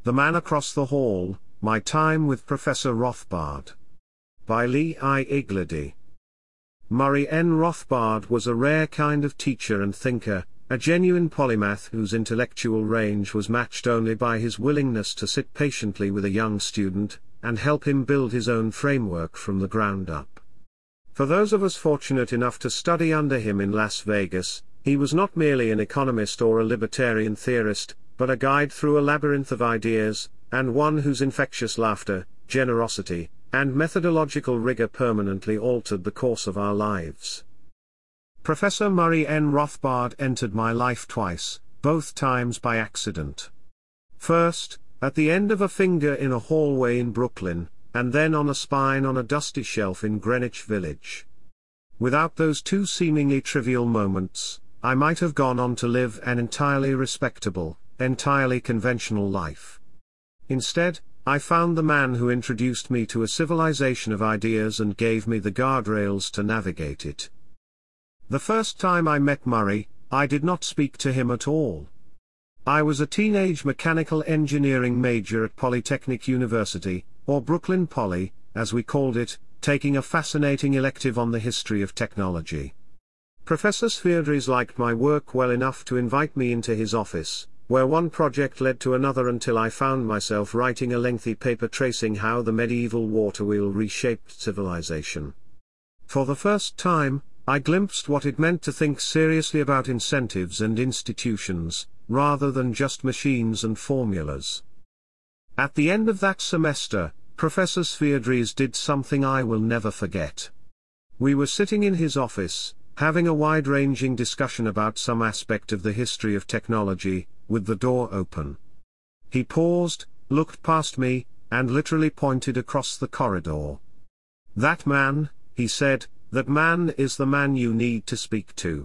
The Man Across the Hall, My Time with Professor Rothbard. By Lee I. Igledy. Murray N. Rothbard was a rare kind of teacher and thinker, a genuine polymath whose intellectual range was matched only by his willingness to sit patiently with a young student, and help him build his own framework from the ground up. For those of us fortunate enough to study under him in Las Vegas, he was not merely an economist or a libertarian theorist, but a guide through a labyrinth of ideas, and one whose infectious laughter, generosity, and methodological rigor permanently altered the course of our lives. Professor Murray N. Rothbard entered my life twice, both times by accident. First, at the end of a finger in a hallway in Brooklyn, and then on a spine on a dusty shelf in Greenwich Village. Without those two seemingly trivial moments, I might have gone on to live an entirely respectable, entirely conventional life. Instead, I found the man who introduced me to a civilization of ideas and gave me the guardrails to navigate it. The first time I met Murray, I did not speak to him at all. I was a teenage mechanical engineering major at Polytechnic University, or Brooklyn Poly, as we called it, taking a fascinating elective on the history of technology. Professor Svierdries liked my work well enough to invite me into his office, where one project led to another until I found myself writing a lengthy paper tracing how the medieval water wheel reshaped civilization. For the first time, I glimpsed what it meant to think seriously about incentives and institutions, rather than just machines and formulas. At the end of that semester, Professor Svierdries did something I will never forget. We were sitting in his office, having a wide-ranging discussion about some aspect of the history of technology, with the door open. He paused, looked past me, and literally pointed across the corridor. "That man," he said, "that man is the man you need to speak to."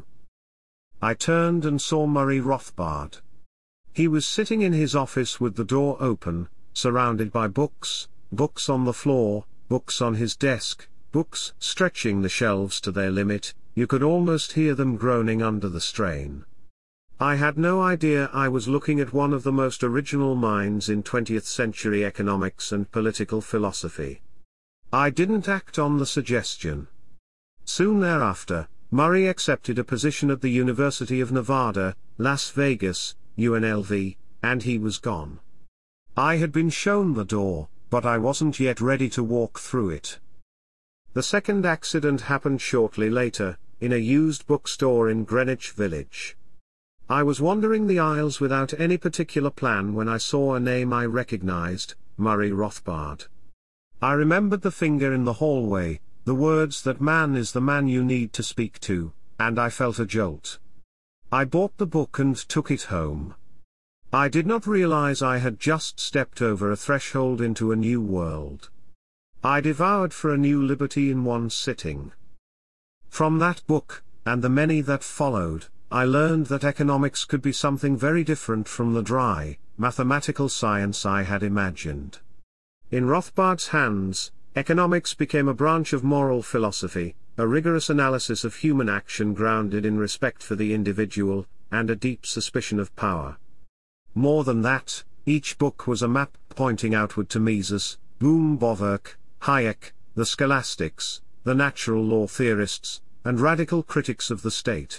I turned and saw Murray Rothbard. He was sitting in his office with the door open, surrounded by books, books on the floor, books on his desk, books stretching the shelves to their limit. You could almost hear them groaning under the strain. I had no idea I was looking at one of the most original minds in 20th century economics and political philosophy. I didn't act on the suggestion. Soon thereafter, Murray accepted a position at the University of Nevada, Las Vegas, UNLV, and he was gone. I had been shown the door, but I wasn't yet ready to walk through it. The second accident happened shortly later, in a used bookstore in Greenwich Village. I was wandering the aisles without any particular plan when I saw a name I recognized, Murray Rothbard. I remembered the finger in the hallway, the words "that man is the man you need to speak to," and I felt a jolt. I bought the book and took it home. I did not realize I had just stepped over a threshold into a new world. I devoured for a new liberty in one sitting. From that book, and the many that followed, I learned that economics could be something very different from the dry, mathematical science I had imagined. In Rothbard's hands, economics became a branch of moral philosophy, a rigorous analysis of human action grounded in respect for the individual, and a deep suspicion of power. More than that, each book was a map pointing outward to Mises, Bohm Bawerk, Hayek, the scholastics, the natural law theorists, and radical critics of the state.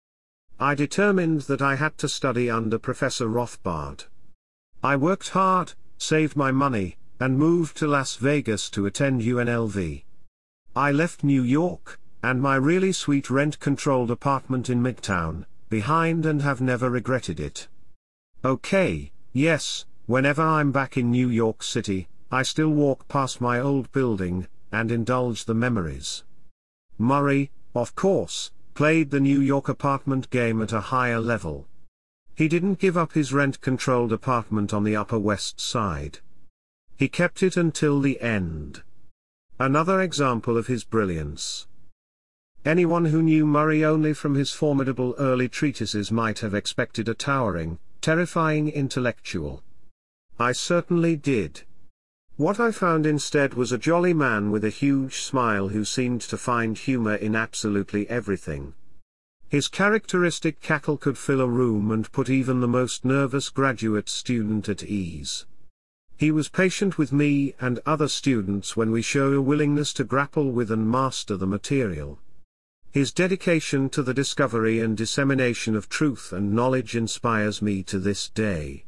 I determined that I had to study under Professor Rothbard. I worked hard, saved my money, and moved to Las Vegas to attend UNLV. I left New York, and my really sweet rent-controlled apartment in Midtown, behind, and have never regretted it. Okay, yes, whenever I'm back in New York City, I still walk past my old building, and indulge the memories. Murray, of course, played the New York apartment game at a higher level. He didn't give up his rent-controlled apartment on the Upper West Side. He kept it until the end. Another example of his brilliance. Anyone who knew Murray only from his formidable early treatises might have expected a towering, terrifying intellectual. I certainly did. What I found instead was a jolly man with a huge smile who seemed to find humor in absolutely everything. His characteristic cackle could fill a room and put even the most nervous graduate student at ease. He was patient with me and other students when we show a willingness to grapple with and master the material. His dedication to the discovery and dissemination of truth and knowledge inspires me to this day.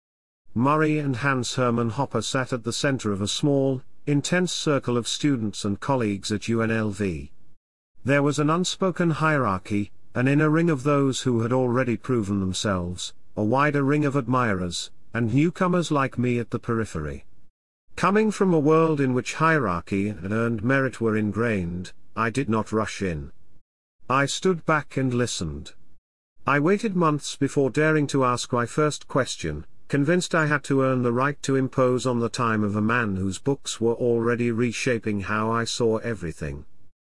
Murray and Hans Hermann Hoppe sat at the center of a small, intense circle of students and colleagues at UNLV. There was an unspoken hierarchy, an inner ring of those who had already proven themselves, a wider ring of admirers, and newcomers like me at the periphery. Coming from a world in which hierarchy and earned merit were ingrained, I did not rush in. I stood back and listened. I waited months before daring to ask my first question, convinced I had to earn the right to impose on the time of a man whose books were already reshaping how I saw everything.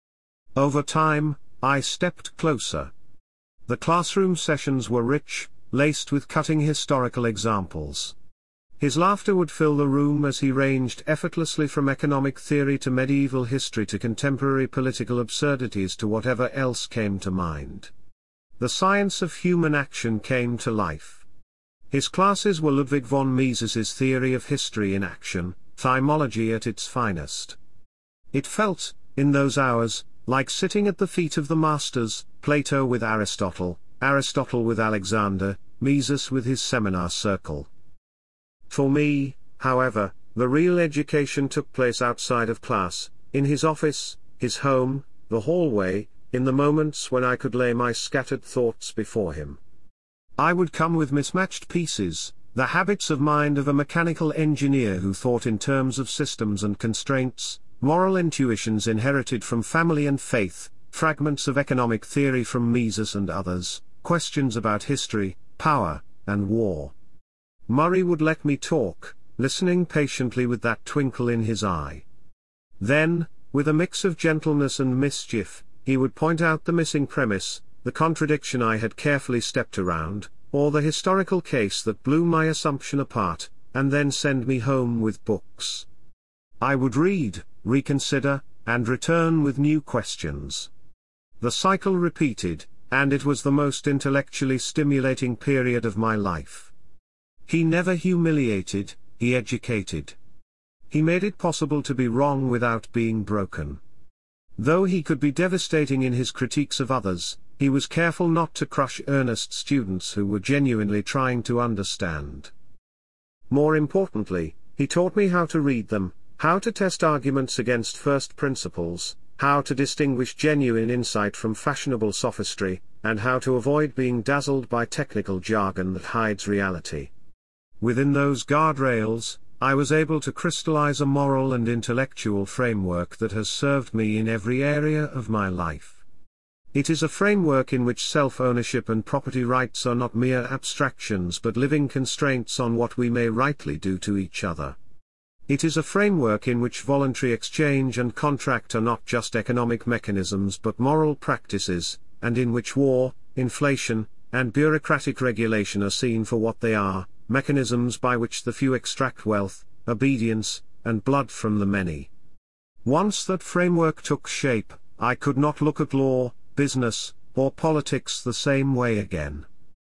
Over time, I stepped closer. The classroom sessions were rich, laced with cutting historical examples. His laughter would fill the room as he ranged effortlessly from economic theory to medieval history to contemporary political absurdities to whatever else came to mind. The science of human action came to life. His classes were Ludwig von Mises's theory of history in action, thymology at its finest. It felt, in those hours, like sitting at the feet of the masters, Plato with Aristotle, Aristotle with Alexander, Mises with his seminar circle. For me, however, the real education took place outside of class, in his office, his home, the hallway, in the moments when I could lay my scattered thoughts before him. I would come with mismatched pieces, the habits of mind of a mechanical engineer who thought in terms of systems and constraints, moral intuitions inherited from family and faith, fragments of economic theory from Mises and others, questions about history, power, and war. Murray would let me talk, listening patiently with that twinkle in his eye. Then, with a mix of gentleness and mischief, he would point out the missing premise, the contradiction I had carefully stepped around, or the historical case that blew my assumption apart, and then send me home with books. I would read, reconsider, and return with new questions. The cycle repeated, and it was the most intellectually stimulating period of my life. He never humiliated, he educated. He made it possible to be wrong without being broken. Though he could be devastating in his critiques of others, he was careful not to crush earnest students who were genuinely trying to understand. More importantly, he taught me how to read them, how to test arguments against first principles, how to distinguish genuine insight from fashionable sophistry, and how to avoid being dazzled by technical jargon that hides reality. Within those guardrails, I was able to crystallize a moral and intellectual framework that has served me in every area of my life. It is a framework in which self-ownership and property rights are not mere abstractions but living constraints on what we may rightly do to each other. It is a framework in which voluntary exchange and contract are not just economic mechanisms but moral practices, and in which war, inflation, and bureaucratic regulation are seen for what they are, mechanisms by which the few extract wealth, obedience, and blood from the many. Once that framework took shape, I could not look at law, business, or politics the same way again.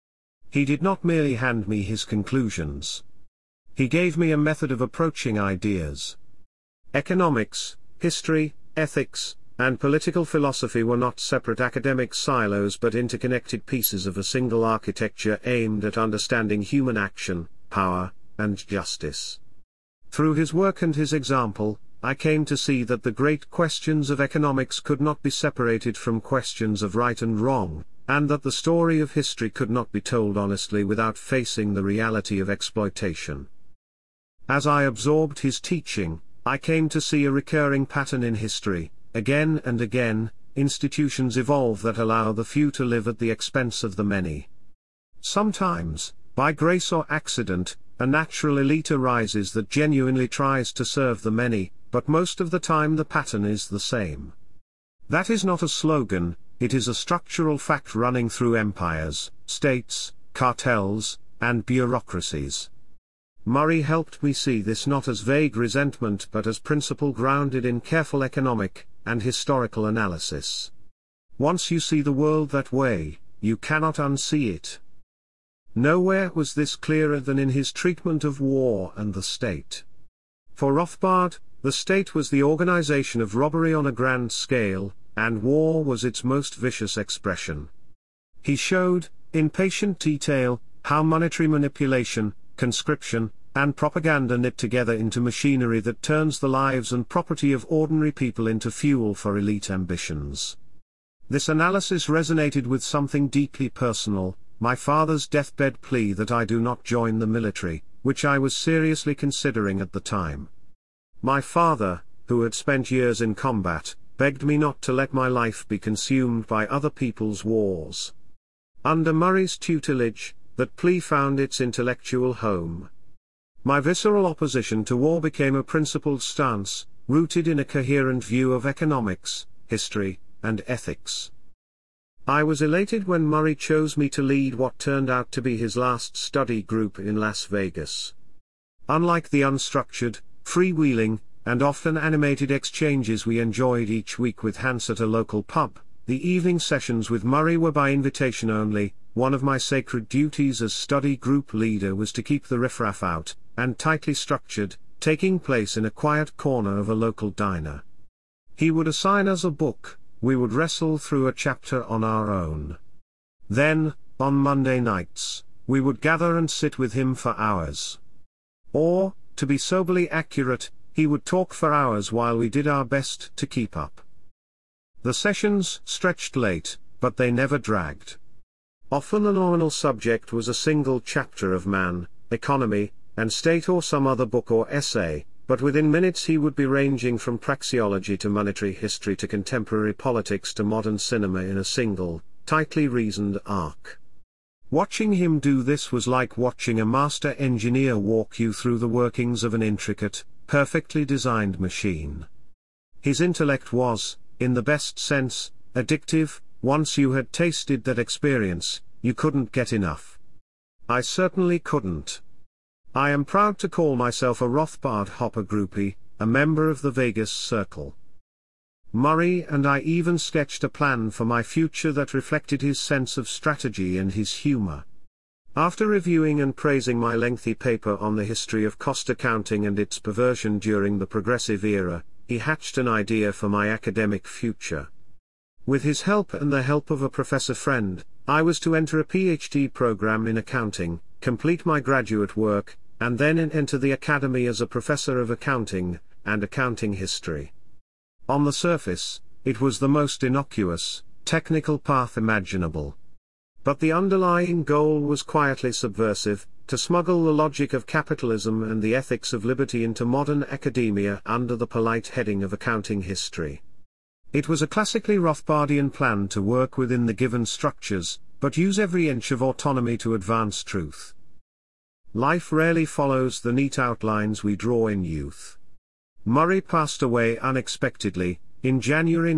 He did not merely hand me his conclusions. He gave me a method of approaching ideas. Economics, history, ethics, and political philosophy were not separate academic silos but interconnected pieces of a single architecture aimed at understanding human action, power, and justice. Through his work and his example, I came to see that the great questions of economics could not be separated from questions of right and wrong, and that the story of history could not be told honestly without facing the reality of exploitation. As I absorbed his teaching, I came to see a recurring pattern in history. Again and again, institutions evolve that allow the few to live at the expense of the many. Sometimes, by grace or accident, a natural elite arises that genuinely tries to serve the many, but most of the time the pattern is the same. That is not a slogan, it is a structural fact running through empires, states, cartels, and bureaucracies. Murray helped me see this not as vague resentment but as principle grounded in careful economic and historical analysis. Once you see the world that way, you cannot unsee it. Nowhere was this clearer than in his treatment of war and the state. For Rothbard, the state was the organization of robbery on a grand scale, and war was its most vicious expression. He showed, in patient detail, how monetary manipulation, conscription, and propaganda knit together into machinery that turns the lives and property of ordinary people into fuel for elite ambitions. This analysis resonated with something deeply personal, my father's deathbed plea that I do not join the military, which I was seriously considering at the time. My father, who had spent years in combat, begged me not to let my life be consumed by other people's wars. Under Murray's tutelage, that plea found its intellectual home. My visceral opposition to war became a principled stance, rooted in a coherent view of economics, history, and ethics. I was elated when Murray chose me to lead what turned out to be his last study group in Las Vegas. Unlike the unstructured, freewheeling, and often animated exchanges we enjoyed each week with Hans at a local pub, the evening sessions with Murray were by invitation only. One of my sacred duties as study group leader was to keep the riffraff out, and tightly structured, taking place in a quiet corner of a local diner. He would assign us a book, we would wrestle through a chapter on our own. Then, on Monday nights, we would gather and sit with him for hours. Or, to be soberly accurate, he would talk for hours while we did our best to keep up. The sessions stretched late, but they never dragged. Often the nominal subject was a single chapter of Man, Economy, and State or some other book or essay, but within minutes he would be ranging from praxeology to monetary history to contemporary politics to modern cinema in a single, tightly reasoned arc. Watching him do this was like watching a master engineer walk you through the workings of an intricate, perfectly designed machine. His intellect was, in the best sense, addictive. Once you had tasted that experience, you couldn't get enough. I certainly couldn't. I am proud to call myself a Rothbard Hopper groupie, a member of the Vegas Circle. Murray and I even sketched a plan for my future that reflected his sense of strategy and his humor. After reviewing and praising my lengthy paper on the history of cost accounting and its perversion during the Progressive era, he hatched an idea for my academic future. With his help and the help of a professor friend, I was to enter a PhD program in accounting, complete my graduate work, and then enter the academy as a professor of accounting and accounting history. On the surface, it was the most innocuous, technical path imaginable. But the underlying goal was quietly subversive, to smuggle the logic of capitalism and the ethics of liberty into modern academia under the polite heading of accounting history. It was a classically Rothbardian plan to work within the given structures, but use every inch of autonomy to advance truth. Life rarely follows the neat outlines we draw in youth. Murray passed away unexpectedly, in January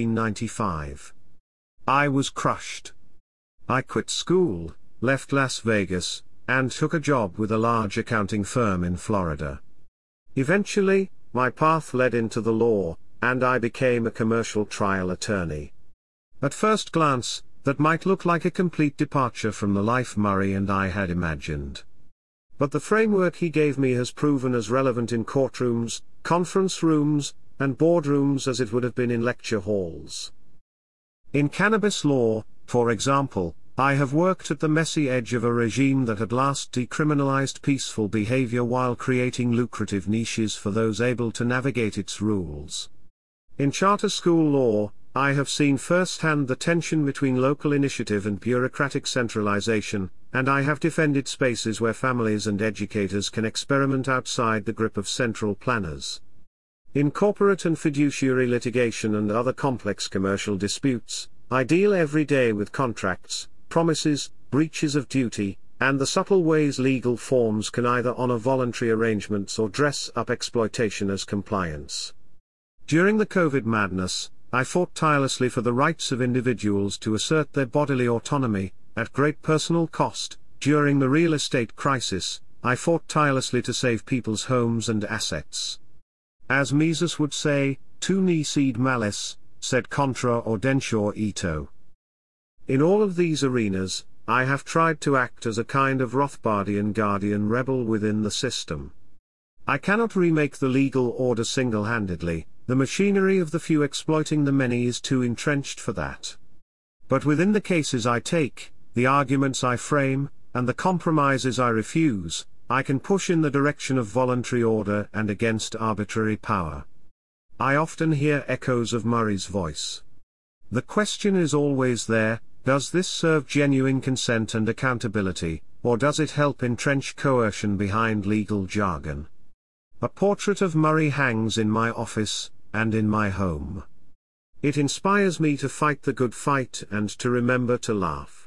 1995. I was crushed. I quit school, left Las Vegas, and took a job with a large accounting firm in Florida. Eventually, my path led into the law, and I became a commercial trial attorney. At first glance, that might look like a complete departure from the life Murray and I had imagined. But the framework he gave me has proven as relevant in courtrooms, conference rooms, and boardrooms as it would have been in lecture halls. In cannabis law, for example, I have worked at the messy edge of a regime that at last decriminalized peaceful behavior while creating lucrative niches for those able to navigate its rules. In charter school law, I have seen firsthand the tension between local initiative and bureaucratic centralization, and I have defended spaces where families and educators can experiment outside the grip of central planners. In corporate and fiduciary litigation and other complex commercial disputes, I deal every day with contracts, promises, breaches of duty, and the subtle ways legal forms can either honor voluntary arrangements or dress up exploitation as compliance. During the COVID madness, I fought tirelessly for the rights of individuals to assert their bodily autonomy, at great personal cost. During the real estate crisis, I fought tirelessly to save people's homes and assets. As Mises would say, tu nisi malice, sed contra audentur ito. In all of these arenas, I have tried to act as a kind of Rothbardian guardian rebel within the system. I cannot remake the legal order single-handedly, the machinery of the few exploiting the many is too entrenched for that. But within the cases I take, the arguments I frame, and the compromises I refuse, I can push in the direction of voluntary order and against arbitrary power. I often hear echoes of Murray's voice. The question is always there: does this serve genuine consent and accountability, or does it help entrench coercion behind legal jargon? A portrait of Murray hangs in my office, and in my home. It inspires me to fight the good fight and to remember to laugh.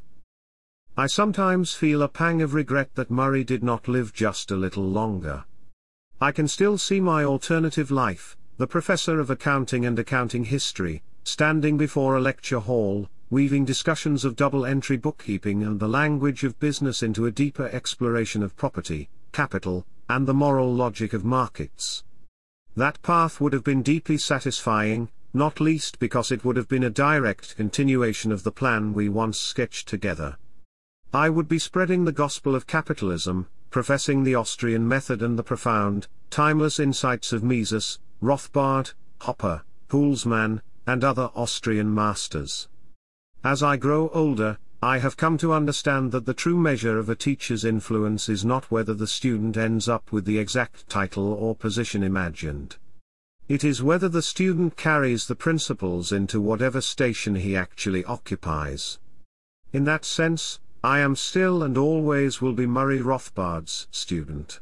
I sometimes feel a pang of regret that Murray did not live just a little longer. I can still see my alternative life, the professor of accounting and accounting history, standing before a lecture hall, weaving discussions of double-entry bookkeeping and the language of business into a deeper exploration of property, capital, and the moral logic of markets. That path would have been deeply satisfying, not least because it would have been a direct continuation of the plan we once sketched together. I would be spreading the gospel of capitalism, professing the Austrian method and the profound, timeless insights of Mises, Rothbard, Hopper, Hülsmann, and other Austrian masters. As I grow older, I have come to understand that the true measure of a teacher's influence is not whether the student ends up with the exact title or position imagined. It is whether the student carries the principles into whatever station he actually occupies. In that sense, I am still and always will be Murray Rothbard's student.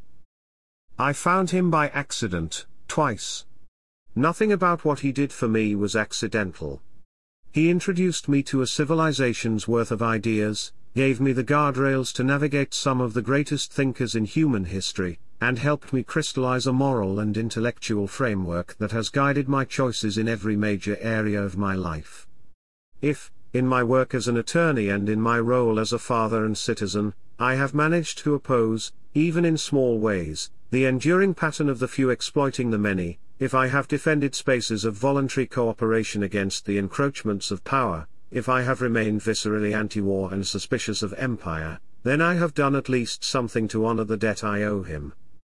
I found him by accident, twice. Nothing about what he did for me was accidental. He introduced me to a civilization's worth of ideas, gave me the guardrails to navigate some of the greatest thinkers in human history, and helped me crystallize a moral and intellectual framework that has guided my choices in every major area of my life. If, in my work as an attorney and in my role as a father and citizen, I have managed to oppose, even in small ways, the enduring pattern of the few exploiting the many, if I have defended spaces of voluntary cooperation against the encroachments of power, if I have remained viscerally anti-war and suspicious of empire, then I have done at least something to honor the debt I owe him.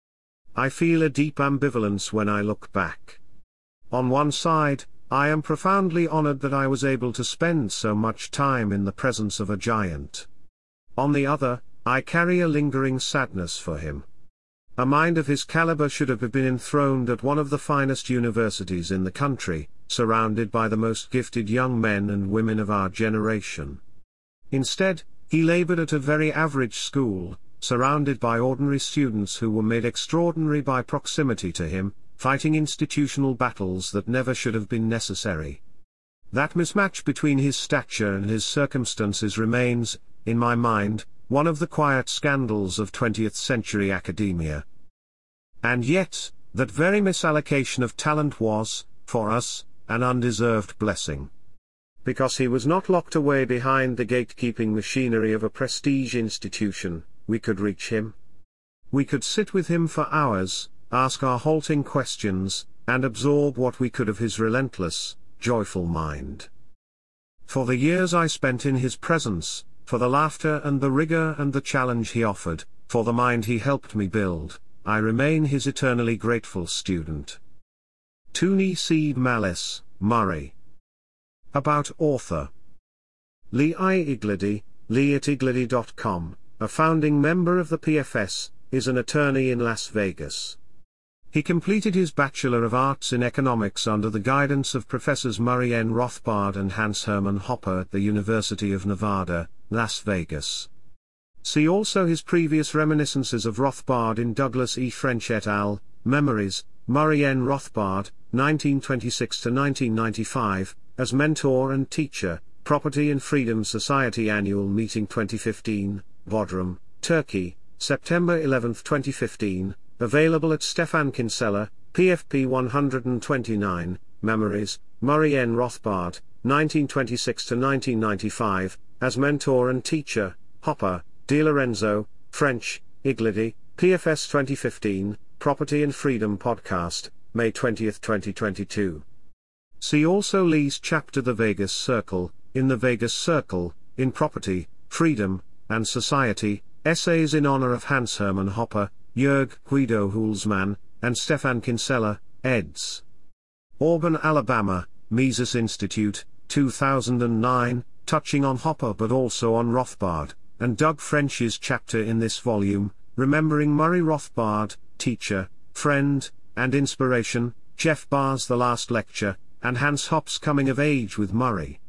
I feel a deep ambivalence when I look back. On one side, I am profoundly honored that I was able to spend so much time in the presence of a giant. On the other, I carry a lingering sadness for him. A mind of his caliber should have been enthroned at one of the finest universities in the country, surrounded by the most gifted young men and women of our generation. Instead, he labored at a very average school, surrounded by ordinary students who were made extraordinary by proximity to him, fighting institutional battles that never should have been necessary. That mismatch between his stature and his circumstances remains, in my mind, one of the quiet scandals of 20th century academia. And yet, that very misallocation of talent was, for us, an undeserved blessing. Because he was not locked away behind the gatekeeping machinery of a prestige institution, we could reach him. We could sit with him for hours, ask our halting questions, and absorb what we could of his relentless, joyful mind. For the years I spent in his presence, for the laughter and the rigor and the challenge he offered, for the mind he helped me build, I remain his eternally grateful student. Tuni Seed Malice, Murray. About author. Lee I. Igledy, lee@igledy.com, a founding member of the PFS, is an attorney in Las Vegas. He completed his Bachelor of Arts in Economics under the guidance of Professors Murray N. Rothbard and Hans Hermann Hoppe at the University of Nevada, Las Vegas. See also his previous reminiscences of Rothbard in Douglas E. French et al., Memories, Murray N. Rothbard, 1926–1995, as mentor and teacher, Property and Freedom Society Annual Meeting 2015, Bodrum, Turkey, September 11, 2015, available at Stefan Kinsella, PFP 129, Memories, Murray N. Rothbard, 1926–1995, as mentor and teacher, Hopper, De Lorenzo, French, Igledy, PFS 2015, Property and Freedom Podcast, May 20, 2022. See also Lee's chapter The Vegas Circle, in The Vegas Circle, in Property, Freedom, and Society, Essays in Honor of Hans Hermann Hoppe, Jörg Guido Hulsmann, and Stefan Kinsella, eds. Auburn, Alabama, Mises Institute, 2009, touching on Hoppe but also on Rothbard, and Doug French's chapter in this volume, Remembering Murray Rothbard, Teacher, Friend, and Inspiration, Jeff Barr's The Last Lecture, and Hans Hoppe's Coming of Age with Murray.